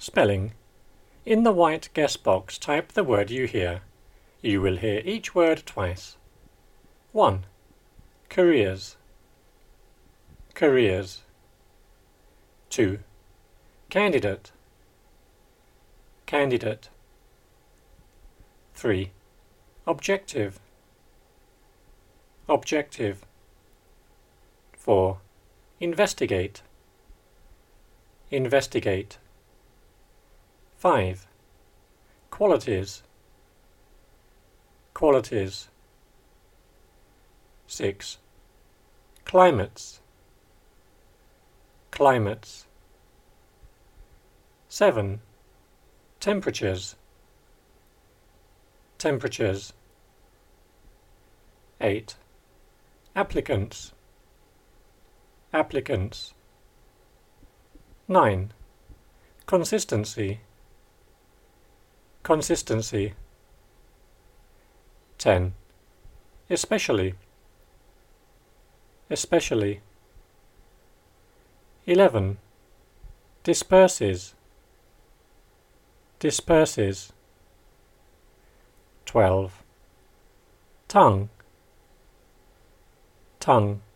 Spelling. In the white guess box, type the word you hear. You will hear each word twice. 1. Careers. Careers. 2. Candidate. Candidate. 3. Objective. Objective. 4. Investigate. Investigate. 5. Qualities. Qualities. 6. Climates. Climates. 7. Temperatures. Temperatures. 8. Applicants. Applicants. 9. Consistency. Consistency. 10. Especially. Especially. 11. Disperses. Disperses. 12. Tongue. Tongue.